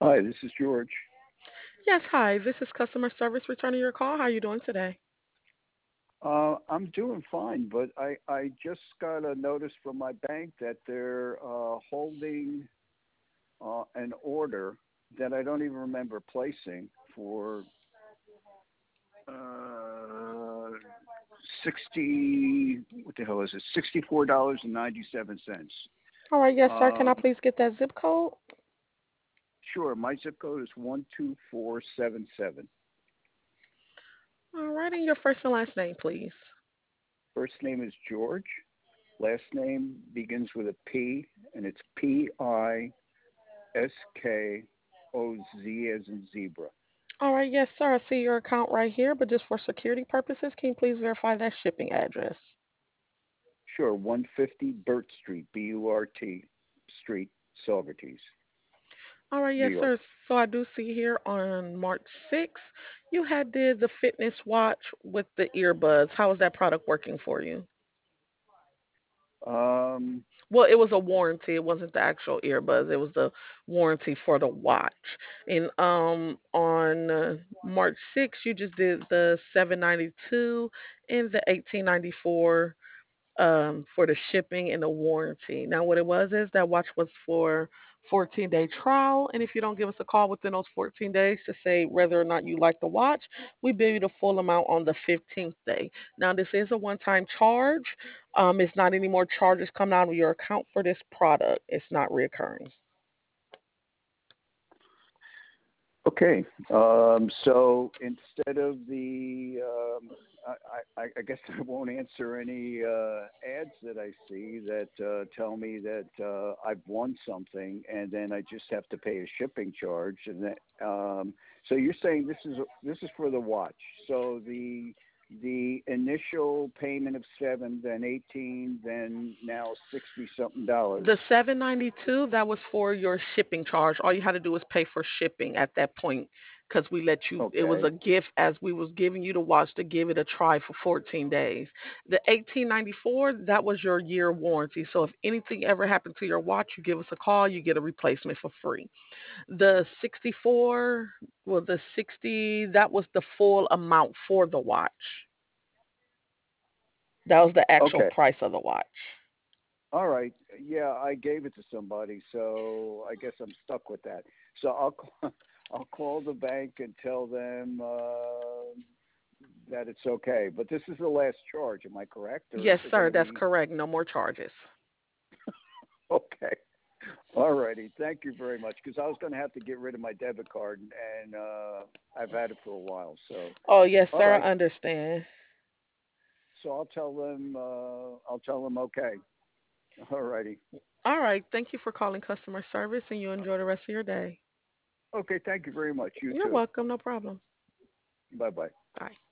Hi, this is George. Yes, hi. This is customer service returning your call. How are you doing today? I'm doing fine, but I just got a notice from my bank that they're holding an order that I don't even remember placing for uh, 60. What the hell is it? $64.97. All right, yes, sir. Can I Um, please get that zip code? sure, my zip code is 12477. All right, and your first and last name, please. First name is George. Last name begins with a P, and it's Piskoz as in zebra. All right, yes, sir. I see your account right here, but just for security purposes, can you please verify that shipping address? Sure, 150 Burt Street, Burt Street, Saugerties, All right, New yes, York. sir. So I do see here on March 6th, you had did the fitness watch with the earbuds. How is that product working for you? Um, Well, it was a warranty. It wasn't the actual earbuds. It was the warranty for the watch. And on March 6th, you just did the 792 and the 1894 for the shipping and the warranty. Now, what it was is that watch was for 14-day trial, and if you don't give us a call within those 14 days to say whether or not you like the watch, we bill you the full amount on the 15th day. Now, this is a one-time charge. It's not any more charges coming out of your account for this product. It's not reoccurring. okay, so instead of I guess I won't answer any ads that I see that tell me that I've won something, and then I just have to pay a shipping charge. And so you're saying this is for the watch. So the initial payment of seven, then 18, then now 60 something dollars. The 792, that was for your shipping charge. All you had to do was pay for shipping at that point because we let you, it was a Okay. gift as we was giving you the watch to give it a try for 14 days. The 1894, that was your year warranty. So if anything ever happened to your watch, you give us a call, you get a replacement for free. The 64, well, the 60, that was the full amount for the watch. That was the actual Okay. price of the watch. All right. Yeah, I gave it to somebody, so I guess I'm stuck with that. So I'll call the bank and tell them that it's okay. But this is the last charge. Am I correct, or is Yes, there going sir, to that's be? correct. No more charges. Okay. All righty. Thank you very much. Because I was going to have to get rid of my debit card, and I've had it for a while. So, Oh, yes, all sir, right. I understand. So I'll tell them. I'll tell them okay. All righty. All right. Thank you for calling customer service and you enjoy the rest of your day. Okay. Thank you very much. You You're too. welcome. No problem. Bye bye. Bye.